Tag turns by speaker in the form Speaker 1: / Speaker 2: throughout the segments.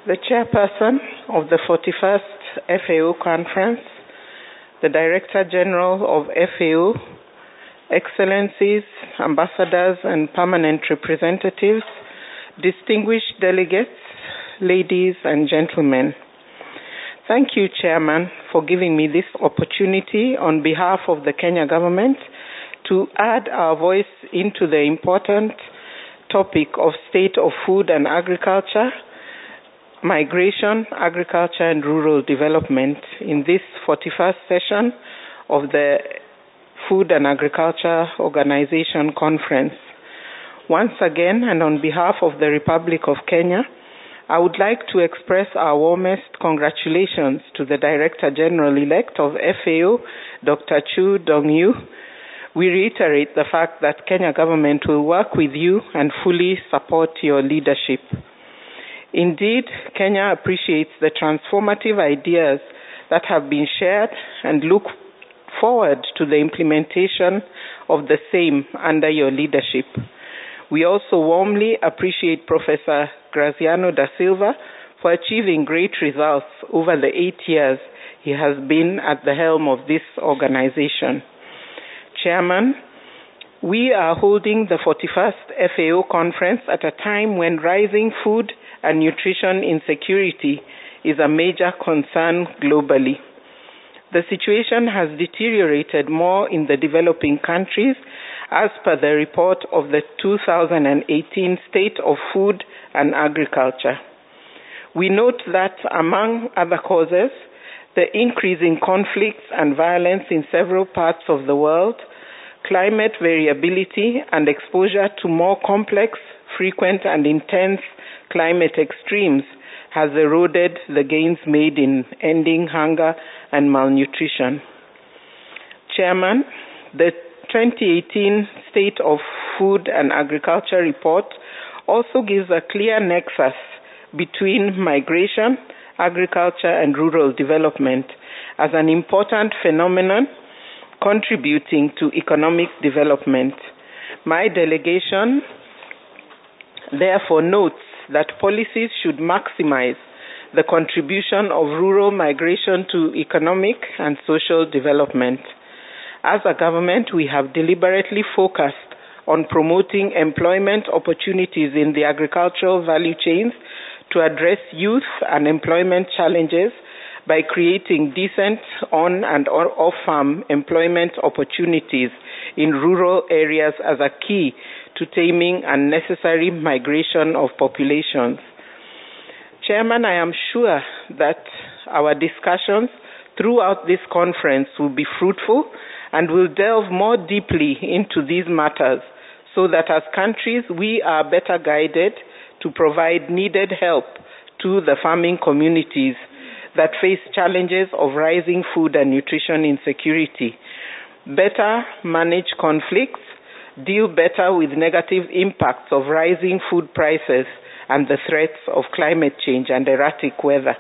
Speaker 1: the chairperson of the 41st FAO Conference, the Director General of FAO, Excellencies, Ambassadors and Permanent Representatives, distinguished delegates, ladies and gentlemen. Thank you, Chairman, for giving me this opportunity on behalf of the Kenya government to add our voice into the important topic of state of food and agriculture, migration, agriculture and rural development in this 41st session of the Food and Agriculture Organization Conference. Once again, and on behalf of the Republic of Kenya, I would like to express our warmest congratulations to the Director General-elect of FAO, Dr. Chu Dong-yu. We reiterate the fact that Kenya government will work with you and fully support your leadership. Indeed, Kenya appreciates the transformative ideas that have been shared and look forward to the implementation of the same under your leadership. We also warmly appreciate Professor Graziano da Silva for achieving great results over the 8 years he has been at the helm of this organization. Chairman, we are holding the 41st FAO conference at a time when rising food and nutrition insecurity is a major concern globally. The situation has deteriorated more in the developing countries as per the report of the 2018 State of Food and Agriculture. We note that among other causes, the increase in conflicts and violence in several parts of the world, climate variability and exposure to more complex, frequent and intense climate extremes has eroded the gains made in ending hunger and malnutrition. Chairman, the 2018 State of Food and Agriculture report also gives a clear nexus between migration, agriculture and rural development as an important phenomenon contributing to economic development. My delegation therefore notes that policies should maximize the contribution of rural migration to economic and social development. As a government, we have deliberately focused on promoting employment opportunities in the agricultural value chains to address youth and employment challenges by creating decent on- and off-farm employment opportunities in rural areas as a key to taming unnecessary migration of populations. Chairman, I am sure that our discussions throughout this conference will be fruitful and will delve more deeply into these matters so that as countries we are better guided to provide needed help to the farming communities that face challenges of rising food and nutrition insecurity, better manage conflicts, deal better with negative impacts of rising food prices and the threats of climate change and erratic weather.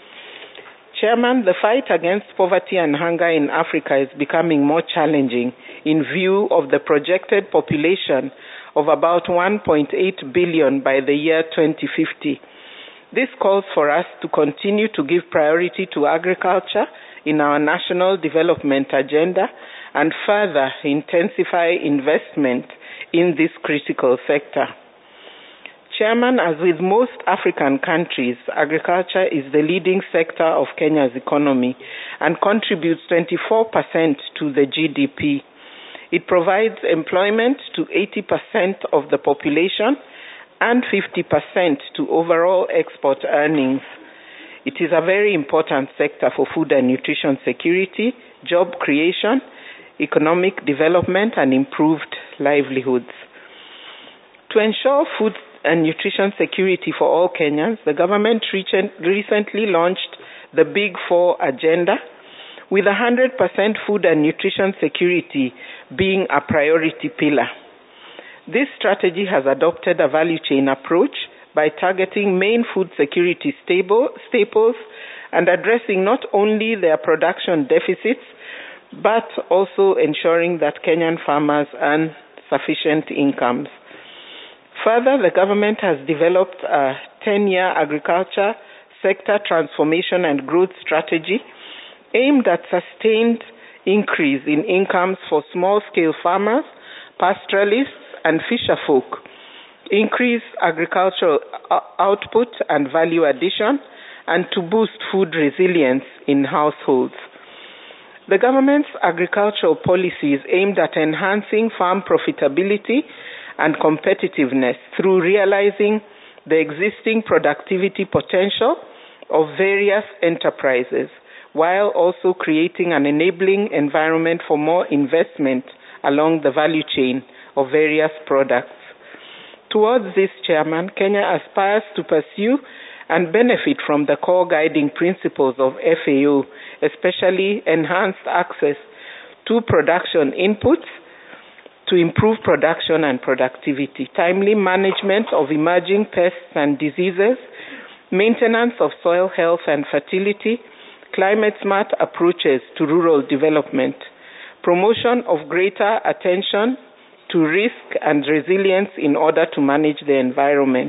Speaker 1: Chairman, the fight against poverty and hunger in Africa is becoming more challenging in view of the projected population of about 1.8 billion by the year 2050. This calls for us to continue to give priority to agriculture in our national development agenda and further intensify investment in this critical sector. Chairman, as with most African countries, agriculture is the leading sector of Kenya's economy and contributes 24% to the GDP. It provides employment to 80% of the population and 50% to overall export earnings. It is a very important sector for food and nutrition security, job creation, economic development, and improved livelihoods. To ensure food and nutrition security for all Kenyans, the government recently launched the Big Four Agenda, with 100% food and nutrition security being a priority pillar. This strategy has adopted a value chain approach by targeting main food security staples and addressing not only their production deficits, but also ensuring that Kenyan farmers earn sufficient incomes. Further, the government has developed a 10-year agriculture sector transformation and growth strategy aimed at sustained increase in incomes for small-scale farmers, pastoralists, and fisherfolk, increase agricultural output and value addition, and to boost food resilience in households. The government's agricultural policies aimed at enhancing farm profitability and competitiveness through realizing the existing productivity potential of various enterprises, while also creating an enabling environment for more investment along the value chain of various products. Towards this, Chairman, Kenya aspires to pursue and benefit from the core guiding principles of FAO, especially enhanced access to production inputs to improve production and productivity, timely management of emerging pests and diseases, maintenance of soil health and fertility, climate-smart approaches to rural development, promotion of greater attention to risk and resilience in order to manage the environment.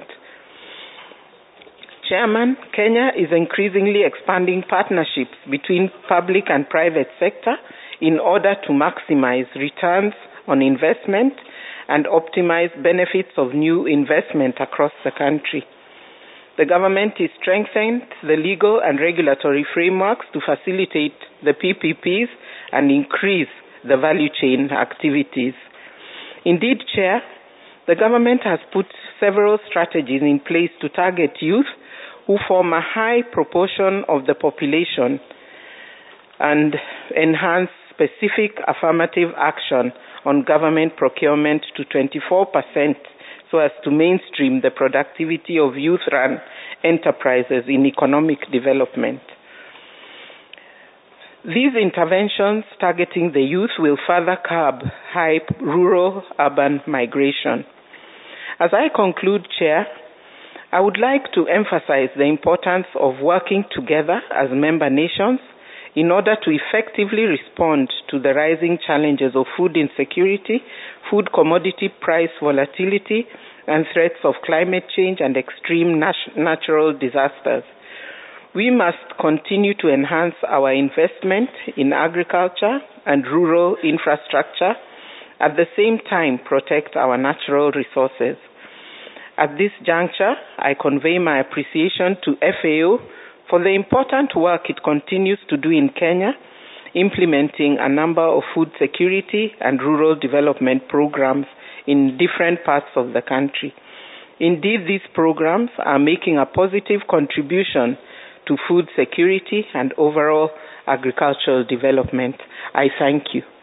Speaker 1: Chairman, Kenya is increasingly expanding partnerships between public and private sector in order to maximize returns on investment and optimize benefits of new investment across the country. The government is strengthening the legal and regulatory frameworks to facilitate the PPPs and increase the value chain activities. Indeed, Chair, the government has put several strategies in place to target youth who form a high proportion of the population and enhance specific affirmative action on government procurement to 24% so as to mainstream the productivity of youth-run enterprises in economic development. These interventions targeting the youth will further curb high rural-urban migration. As I conclude, Chair, I would like to emphasize the importance of working together as member nations in order to effectively respond to the rising challenges of food insecurity, food commodity price volatility, and threats of climate change and extreme natural disasters. We must continue to enhance our investment in agriculture and rural infrastructure, at the same time protect our natural resources. At this juncture, I convey my appreciation to FAO for the important work it continues to do in Kenya, implementing a number of food security and rural development programs in different parts of the country. Indeed, these programs are making a positive contribution to food security and overall agricultural development. I thank you.